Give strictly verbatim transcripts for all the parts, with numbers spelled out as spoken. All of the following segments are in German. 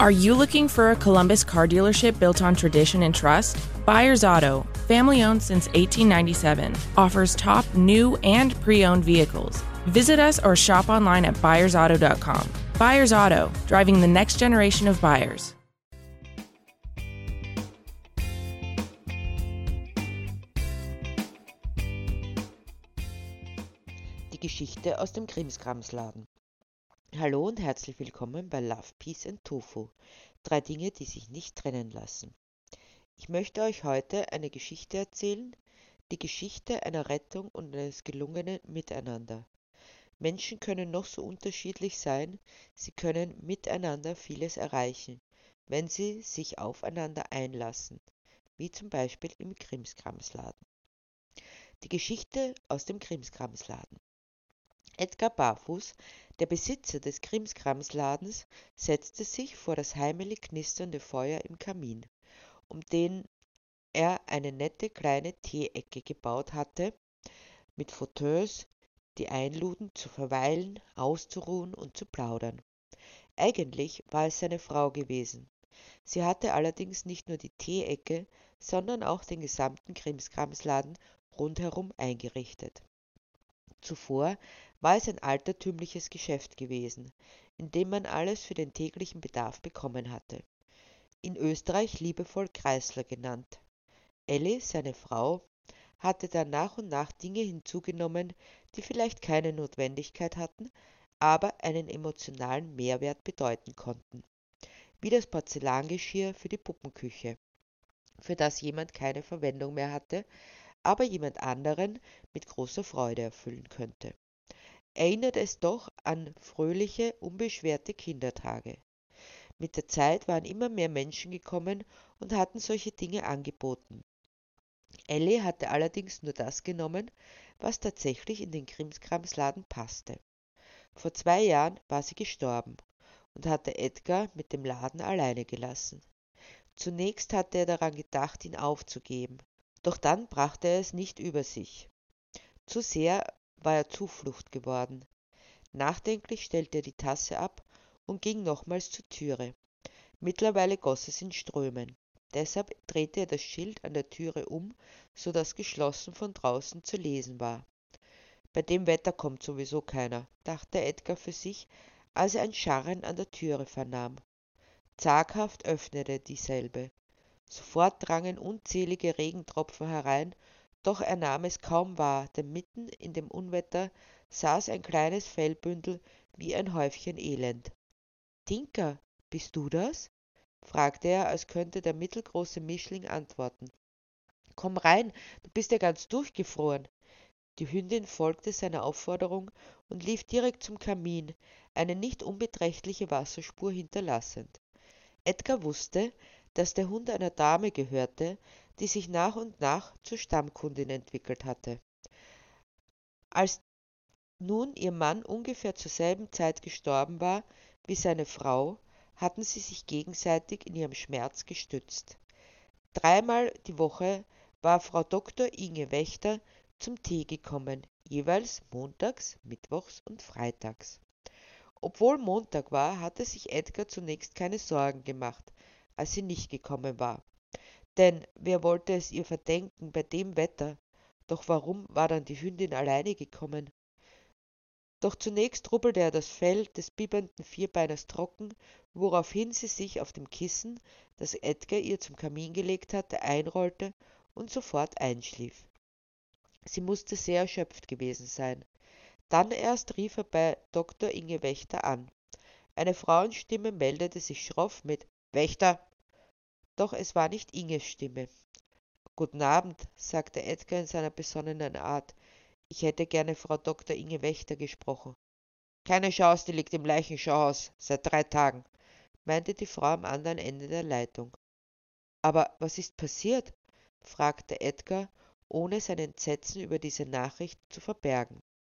Are you looking for a Columbus car dealership built on tradition and trust? Buyers Auto, family owned since eighteen ninety-seven, offers top new and pre-owned vehicles. Visit us or shop online at buyers auto dot com. Buyers Auto, driving the next generation of buyers. Die Geschichte aus dem Krimskramsladen. Hallo und herzlich willkommen bei Love, Peace and Tofu. Drei Dinge, die sich nicht trennen lassen. Ich möchte euch heute eine Geschichte erzählen, die Geschichte einer Rettung und eines gelungenen Miteinander. Menschen können noch so unterschiedlich sein, sie können miteinander vieles erreichen, wenn sie sich aufeinander einlassen, wie zum Beispiel im Krimskramsladen. Die Geschichte aus dem Krimskramsladen. Edgar Barfuß, der Besitzer des Krimskramsladens, setzte sich vor das heimelig knisternde Feuer im Kamin, um den er eine nette kleine Teeecke gebaut hatte, mit Fauteuils, die einluden, zu verweilen, auszuruhen und zu plaudern. Eigentlich war es seine Frau gewesen. Sie hatte allerdings nicht nur die Teeecke, sondern auch den gesamten Krimskramsladen rundherum eingerichtet. Zuvor war es ein altertümliches Geschäft gewesen, in dem man alles für den täglichen Bedarf bekommen hatte. In Österreich liebevoll Kreisler genannt. Elli, seine Frau, hatte dann nach und nach Dinge hinzugenommen, die vielleicht keine Notwendigkeit hatten, aber einen emotionalen Mehrwert bedeuten konnten. Wie das Porzellangeschirr für die Puppenküche, für das jemand keine Verwendung mehr hatte, aber jemand anderen mit großer Freude erfüllen könnte. Erinnert es doch an fröhliche, unbeschwerte Kindertage. Mit der Zeit waren immer mehr Menschen gekommen und hatten solche Dinge angeboten. Elli hatte allerdings nur das genommen, was tatsächlich in den Krimskramsladen passte. Vor zwei Jahren war sie gestorben und hatte Edgar mit dem Laden alleine gelassen. Zunächst hatte er daran gedacht, ihn aufzugeben, doch dann brachte er es nicht über sich. Zu sehr war er Zuflucht geworden. Nachdenklich stellte er die Tasse ab und ging nochmals zur Türe. Mittlerweile goss es in Strömen. Deshalb drehte er das Schild an der Türe um, so dass geschlossen von draußen zu lesen war. Bei dem Wetter kommt sowieso keiner, dachte Edgar für sich, als er ein Scharren an der Türe vernahm. Zaghaft öffnete dieselbe. Sofort drangen unzählige Regentropfen herein, doch er nahm es kaum wahr, denn mitten in dem Unwetter saß ein kleines Fellbündel wie ein Häufchen Elend. »Tinka, bist du das?« fragte er, als könnte der mittelgroße Mischling antworten. »Komm rein, du bist ja ganz durchgefroren.« Die Hündin folgte seiner Aufforderung und lief direkt zum Kamin, eine nicht unbeträchtliche Wasserspur hinterlassend. Edgar wusste, dass der Hund einer Dame gehörte, die sich nach und nach zur Stammkundin entwickelt hatte. Als nun ihr Mann ungefähr zur selben Zeit gestorben war wie seine Frau, hatten sie sich gegenseitig in ihrem Schmerz gestützt. Dreimal die Woche war Frau Doktor Inge Wächter zum Tee gekommen, jeweils montags, mittwochs und freitags. Obwohl Montag war, hatte sich Edgar zunächst keine Sorgen gemacht, als sie nicht gekommen war. Denn wer wollte es ihr verdenken bei dem Wetter? Doch warum war dann die Hündin alleine gekommen? Doch zunächst rubbelte er das Fell des bibbernden Vierbeiners trocken, woraufhin sie sich auf dem Kissen, das Edgar ihr zum Kamin gelegt hatte, einrollte und sofort einschlief. Sie musste sehr erschöpft gewesen sein. Dann erst rief er bei Doktor Inge Wächter an. Eine Frauenstimme meldete sich schroff mit »Wächter«, doch es war nicht Inges Stimme. »Guten Abend«, sagte Edgar in seiner besonnenen Art. »Ich hätte gerne Frau Doktor Inge Wächter gesprochen.« »Keine Chance, die liegt im Leichenschauhaus, seit drei Tagen«, meinte die Frau am anderen Ende der Leitung. »Aber was ist passiert?«, fragte Edgar, ohne sein Entsetzen über diese Nachricht zu verbergen.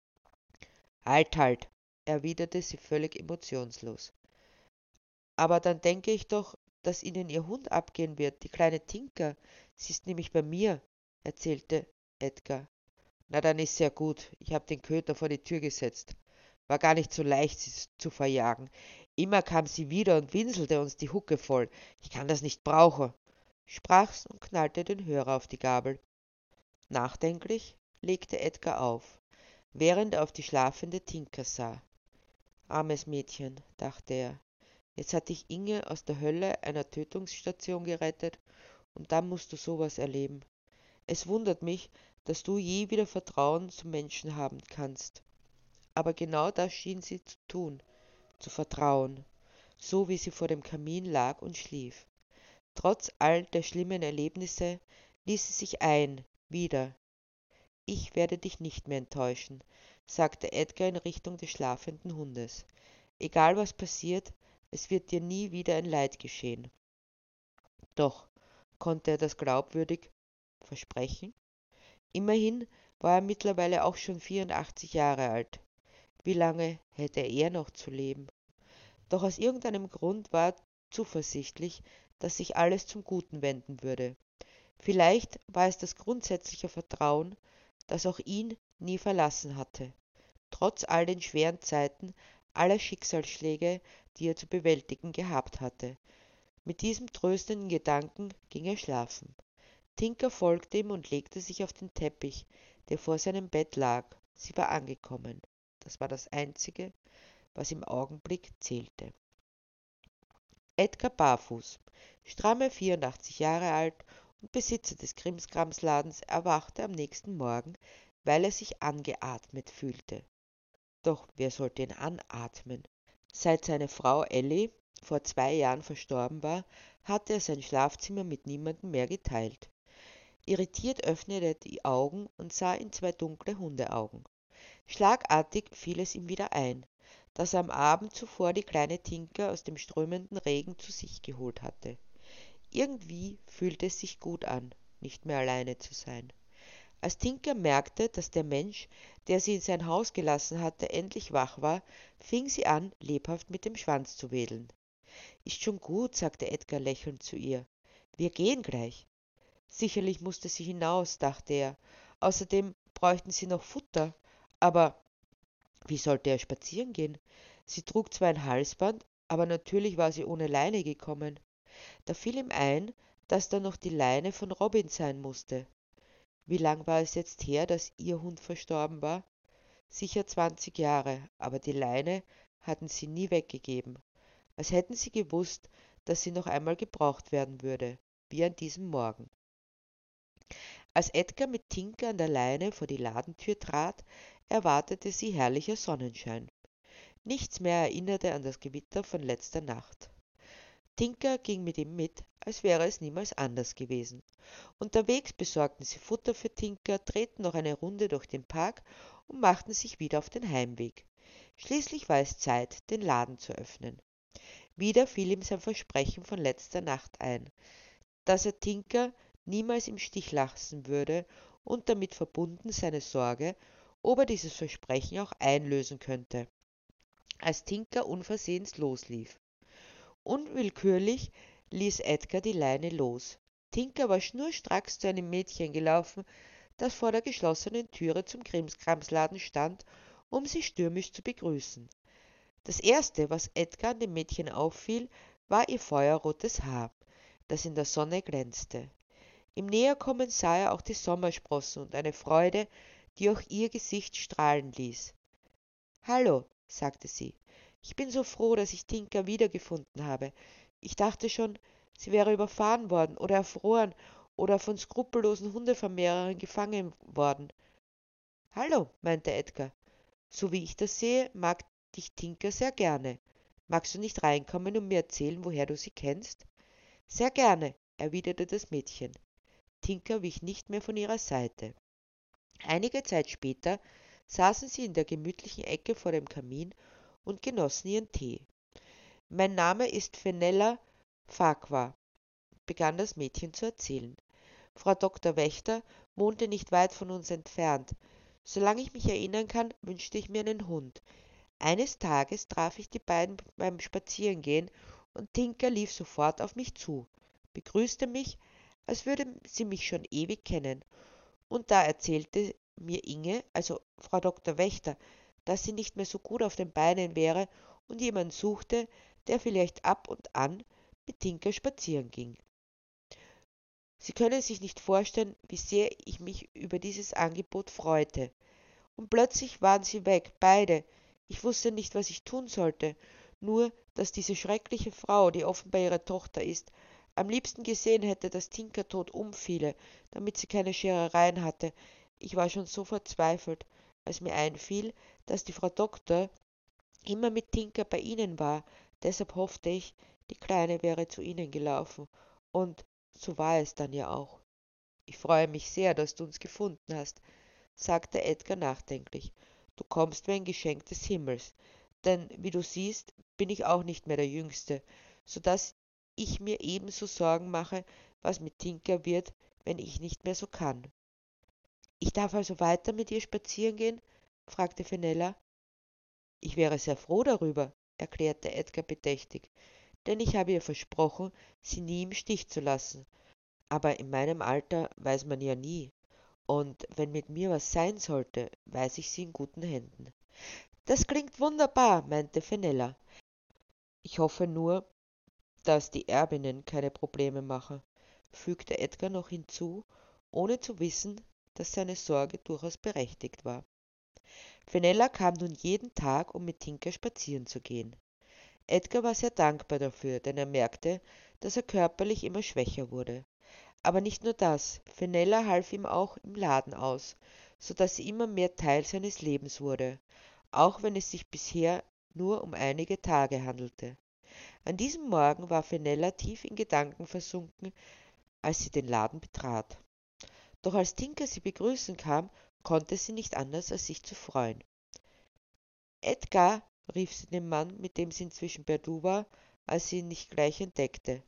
»Halt, halt«, erwiderte sie völlig emotionslos. »Aber dann denke ich doch, dass Ihnen Ihr Hund abgehen wird, die kleine Tinka. Sie ist nämlich bei mir«, erzählte Edgar. »Na, dann ist ja gut. Ich habe den Köter vor die Tür gesetzt. War gar nicht so leicht, sie zu verjagen. Immer kam sie wieder und winselte uns die Hucke voll. Ich kann das nicht brauchen, sprach's und knallte den Hörer auf die Gabel. Nachdenklich legte Edgar auf, während er auf die schlafende Tinka sah. Armes Mädchen, dachte er, jetzt hat dich Inge aus der Hölle einer Tötungsstation gerettet und dann musst du sowas erleben. Es wundert mich, dass du je wieder Vertrauen zum Menschen haben kannst. Aber genau das schien sie zu tun, zu vertrauen, so wie sie vor dem Kamin lag und schlief. Trotz all der schlimmen Erlebnisse ließ sie sich ein, wieder. Ich werde dich nicht mehr enttäuschen, sagte Edgar in Richtung des schlafenden Hundes. Egal was passiert, es wird dir nie wieder ein Leid geschehen. Doch, konnte er das glaubwürdig versprechen? Immerhin war er mittlerweile auch schon vierundachtzig Jahre alt. Wie lange hätte er noch zu leben? Doch aus irgendeinem Grund war er zuversichtlich, dass sich alles zum Guten wenden würde. Vielleicht war es das grundsätzliche Vertrauen, das auch ihn nie verlassen hatte, trotz all den schweren Zeiten, aller Schicksalsschläge, die er zu bewältigen gehabt hatte. Mit diesem tröstenden Gedanken ging er schlafen. Tinka folgte ihm und legte sich auf den Teppich, der vor seinem Bett lag. Sie war angekommen. Das war das Einzige, was im Augenblick zählte. Edgar Barfuß, stramme vierundachtzig Jahre alt und Besitzer des Krimskramsladens, erwachte am nächsten Morgen, weil er sich angeatmet fühlte. Doch wer sollte ihn anatmen? Seit seine Frau Ellie vor zwei Jahren verstorben war, hatte er sein Schlafzimmer mit niemandem mehr geteilt. Irritiert öffnete er die Augen und sah in zwei dunkle Hundeaugen. Schlagartig fiel es ihm wieder ein, dass er am Abend zuvor die kleine Tinka aus dem strömenden Regen zu sich geholt hatte. Irgendwie fühlte es sich gut an, nicht mehr alleine zu sein. Als Tinka merkte, dass der Mensch, der sie in sein Haus gelassen hatte, endlich wach war, fing sie an, lebhaft mit dem Schwanz zu wedeln. »Ist schon gut«, sagte Edgar lächelnd zu ihr. »Wir gehen gleich.« Sicherlich musste sie hinaus, dachte er. Außerdem bräuchten sie noch Futter. Aber wie sollte er spazieren gehen? Sie trug zwar ein Halsband, aber natürlich war sie ohne Leine gekommen. Da fiel ihm ein, dass da noch die Leine von Robin sein musste. Wie lang war es jetzt her, dass ihr Hund verstorben war? Sicher zwanzig Jahre, aber die Leine hatten sie nie weggegeben. Als hätten sie gewusst, dass sie noch einmal gebraucht werden würde, wie an diesem Morgen. Als Edgar mit Tinka an der Leine vor die Ladentür trat, erwartete sie herrlicher Sonnenschein. Nichts mehr erinnerte an das Gewitter von letzter Nacht. Tinka ging mit ihm mit, als wäre es niemals anders gewesen. Unterwegs besorgten sie Futter für Tinka, drehten noch eine Runde durch den Park und machten sich wieder auf den Heimweg. Schließlich war es Zeit, den Laden zu öffnen. Wieder fiel ihm sein Versprechen von letzter Nacht ein, dass er Tinka niemals im Stich lassen würde und damit verbunden seine Sorge, ob er dieses Versprechen auch einlösen könnte, als Tinka unversehens loslief. Unwillkürlich ließ Edgar die Leine los. Tinka war schnurstracks zu einem Mädchen gelaufen, das vor der geschlossenen Türe zum Krimskramsladen stand, um sie stürmisch zu begrüßen. Das Erste, was Edgar an dem Mädchen auffiel, war ihr feuerrotes Haar, das in der Sonne glänzte. Im Näherkommen sah er auch die Sommersprossen und eine Freude, die auch ihr Gesicht strahlen ließ. »Hallo«, sagte sie, »ich bin so froh, dass ich Tinka wiedergefunden habe. Ich dachte schon, sie wäre überfahren worden oder erfroren oder von skrupellosen Hundevermehrern gefangen worden.« »Hallo«, meinte Edgar, »so wie ich das sehe, mag dich Tinka sehr gerne. Magst du nicht reinkommen und mir erzählen, woher du sie kennst?« »Sehr gerne«, erwiderte das Mädchen. Tinka wich nicht mehr von ihrer Seite. Einige Zeit später saßen sie in der gemütlichen Ecke vor dem Kamin und genossen ihren Tee. »Mein Name ist Fenella Farquhar«, begann das Mädchen zu erzählen. »Frau Doktor Wächter wohnte nicht weit von uns entfernt. Solange ich mich erinnern kann, wünschte ich mir einen Hund. Eines Tages traf ich die beiden beim Spazierengehen und Tinka lief sofort auf mich zu, begrüßte mich, als würde sie mich schon ewig kennen. Und da erzählte mir Inge, also Frau Doktor Wächter, dass sie nicht mehr so gut auf den Beinen wäre und jemand suchte, der vielleicht ab und an mit Tinka spazieren ging. Sie können sich nicht vorstellen, wie sehr ich mich über dieses Angebot freute. Und plötzlich waren sie weg, beide. Ich wusste nicht, was ich tun sollte, nur, dass diese schreckliche Frau, die offenbar ihre Tochter ist, am liebsten gesehen hätte, dass Tinka tot umfiele, damit sie keine Scherereien hatte. Ich war schon so verzweifelt, als mir einfiel, dass die Frau Doktor immer mit Tinka bei ihnen war. Deshalb hoffte ich, die Kleine wäre zu ihnen gelaufen. Und so war es dann ja auch. Ich freue mich sehr, dass du uns gefunden hast, sagte Edgar nachdenklich. Du kommst wie ein Geschenk des Himmels, denn wie du siehst, bin ich auch nicht mehr der Jüngste, so dass ich mir ebenso Sorgen mache, was mit Tinka wird, wenn ich nicht mehr so kann. Ich darf also weiter mit ihr spazieren gehen? Fragte Fenella. Ich wäre sehr froh darüber, erklärte Edgar bedächtig, denn ich habe ihr versprochen, sie nie im Stich zu lassen. Aber in meinem Alter weiß man ja nie. Und wenn mit mir was sein sollte, weiß ich sie in guten Händen. Das klingt wunderbar, meinte Fenella. Ich hoffe nur, dass die Erbinnen keine Probleme machen, fügte Edgar noch hinzu, ohne zu wissen, dass seine Sorge durchaus berechtigt war. Fenella kam nun jeden Tag, um mit Tinka spazieren zu gehen. Edgar war sehr dankbar dafür, denn er merkte, dass er körperlich immer schwächer wurde. Aber nicht nur das, Fenella half ihm auch im Laden aus, so dass sie immer mehr Teil seines Lebens wurde, auch wenn es sich bisher nur um einige Tage handelte. An diesem Morgen war Fenella tief in Gedanken versunken, als sie den Laden betrat. Doch als Tinka sie begrüßen kam, konnte sie nicht anders, als sich zu freuen. »Edgar«, rief sie dem Mann, mit dem sie inzwischen per Du war, als sie ihn nicht gleich entdeckte.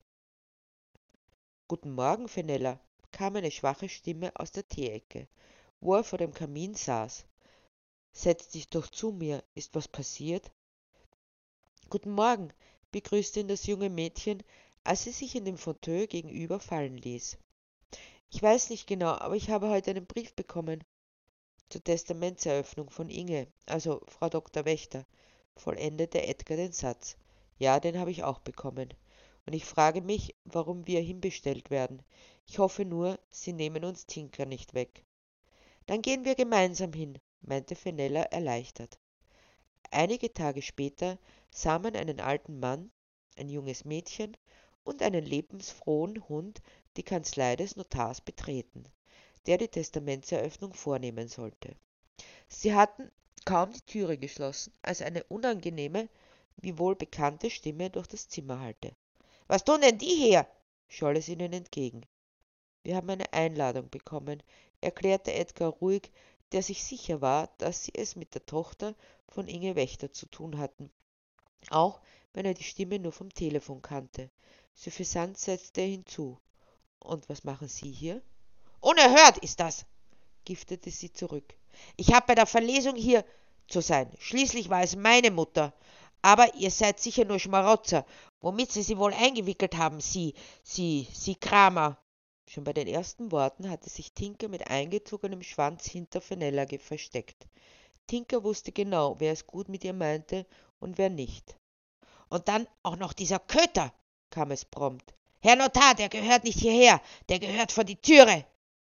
»Guten Morgen, Fenella«, kam eine schwache Stimme aus der Teeecke, wo er vor dem Kamin saß. »Setz dich doch zu mir, ist was passiert?« »Guten Morgen«, begrüßte ihn das junge Mädchen, als sie sich in dem Fauteuil gegenüber fallen ließ. »Ich weiß nicht genau, aber ich habe heute einen Brief bekommen.« »Zur Testamentseröffnung von Inge, also Frau Doktor Wächter«, vollendete Edgar den Satz. »Ja, den habe ich auch bekommen. Und ich frage mich, warum wir hinbestellt werden. Ich hoffe nur, sie nehmen uns Tinka nicht weg.« »Dann gehen wir gemeinsam hin«, meinte Fenella erleichtert. Einige Tage später sah man einen alten Mann, ein junges Mädchen und einen lebensfrohen Hund die Kanzlei des Notars betreten, der die Testamentseröffnung vornehmen sollte. Sie hatten kaum die Türe geschlossen, als eine unangenehme, wiewohl bekannte Stimme durch das Zimmer hallte. »Was tun denn die hier?« scholl es ihnen entgegen. »Wir haben eine Einladung bekommen«, erklärte Edgar ruhig, der sich sicher war, dass sie es mit der Tochter von Inge Wächter zu tun hatten, auch wenn er die Stimme nur vom Telefon kannte. Suffisant setzte er hinzu. »Und was machen Sie hier?« »Unerhört ist das«, giftete sie zurück. »Ich habe bei der Verlesung hier zu sein. Schließlich war es meine Mutter. Aber ihr seid sicher nur Schmarotzer. Womit sie sie wohl eingewickelt haben, Sie, Sie, Sie Kramer.« Schon bei den ersten Worten hatte sich Tinka mit eingezogenem Schwanz hinter Fenella versteckt. Tinka wusste genau, wer es gut mit ihr meinte und wer nicht. »Und dann auch noch dieser Köter«, kam es prompt. »Herr Notar, der gehört nicht hierher, der gehört vor die Türe.«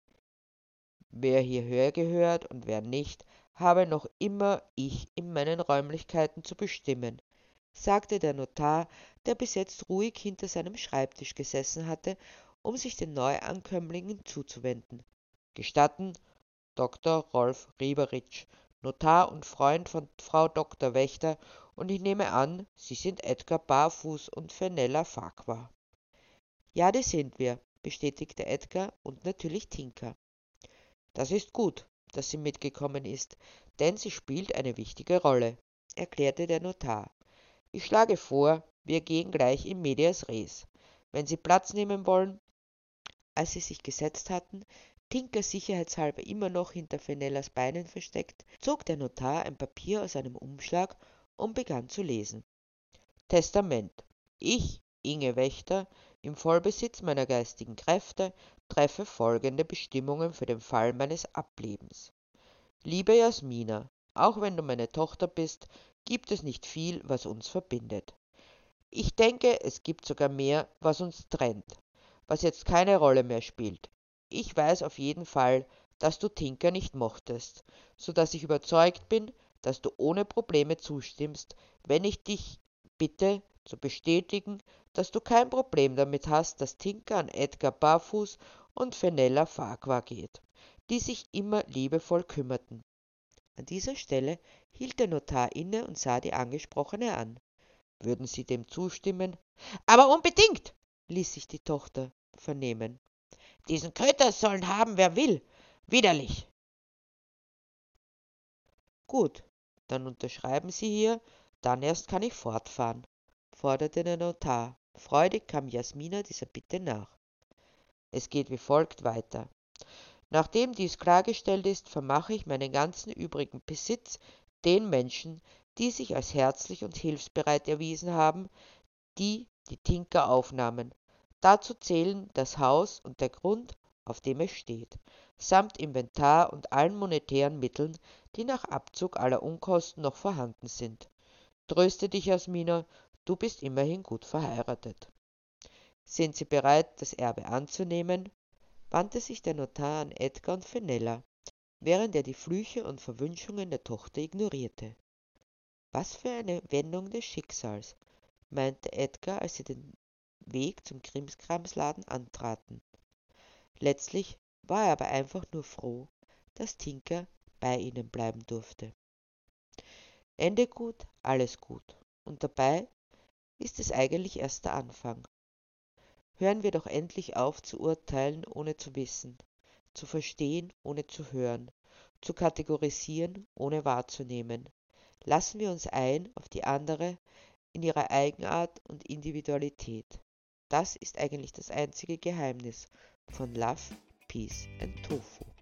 Wer hierher gehört und wer nicht, habe noch immer ich in meinen Räumlichkeiten zu bestimmen, sagte der Notar, der bis jetzt ruhig hinter seinem Schreibtisch gesessen hatte, um sich den Neuankömmlingen zuzuwenden. »Gestatten, Doktor Rolf Rieberitsch, Notar und Freund von Frau Doktor Wächter, und ich nehme an, Sie sind Edgar Barfuß und Fenella Farquhar.« »Ja, das sind wir«, bestätigte Edgar und natürlich Tinka. »Das ist gut, dass sie mitgekommen ist, denn sie spielt eine wichtige Rolle«, erklärte der Notar. »Ich schlage vor, wir gehen gleich in medias res. Wenn Sie Platz nehmen wollen.« Als sie sich gesetzt hatten, Tinka sicherheitshalber immer noch hinter Fenellas Beinen versteckt, zog der Notar ein Papier aus einem Umschlag und begann zu lesen. »Testament. Ich, Inge Wächter, im Vollbesitz meiner geistigen Kräfte, treffe folgende Bestimmungen für den Fall meines Ablebens. Liebe Jasmina, auch wenn du meine Tochter bist, gibt es nicht viel, was uns verbindet. Ich denke, es gibt sogar mehr, was uns trennt, was jetzt keine Rolle mehr spielt. Ich weiß auf jeden Fall, dass du Tinker nicht mochtest, so dass ich überzeugt bin, dass du ohne Probleme zustimmst, wenn ich dich bitte zu bestätigen, dass du kein Problem damit hast, dass Tinker an Edgar Barfuß und Fenella Farquhar geht, die sich immer liebevoll kümmerten. An dieser Stelle hielt der Notar inne und sah die Angesprochene an. Würden Sie dem zustimmen? Aber unbedingt, ließ sich die Tochter vernehmen. Diesen Köter sollen haben, wer will. Widerlich. Gut, dann unterschreiben Sie hier, dann erst kann ich fortfahren, forderte der Notar. Freudig kam Jasmina dieser Bitte nach. Es geht wie folgt weiter. Nachdem dies klargestellt ist, vermache ich meinen ganzen übrigen Besitz den Menschen, die sich als herzlich und hilfsbereit erwiesen haben, die die Tinker aufnahmen. Dazu zählen das Haus und der Grund, auf dem es steht, samt Inventar und allen monetären Mitteln, die nach Abzug aller Unkosten noch vorhanden sind. Tröste dich, Jasmina, du bist immerhin gut verheiratet. Sind Sie bereit, das Erbe anzunehmen? Wandte sich der Notar an Edgar und Fenella, während er die Flüche und Verwünschungen der Tochter ignorierte. Was für eine Wendung des Schicksals, meinte Edgar, als sie den Weg zum Krimskramsladen antraten. Letztlich war er aber einfach nur froh, dass Tinker bei ihnen bleiben durfte. Ende gut, alles gut. Und dabei ist es eigentlich erst der Anfang. Hören wir doch endlich auf zu urteilen, ohne zu wissen, zu verstehen, ohne zu hören, zu kategorisieren, ohne wahrzunehmen. Lassen wir uns ein auf die andere in ihrer Eigenart und Individualität. Das ist eigentlich das einzige Geheimnis von Love, Peace and Tofu.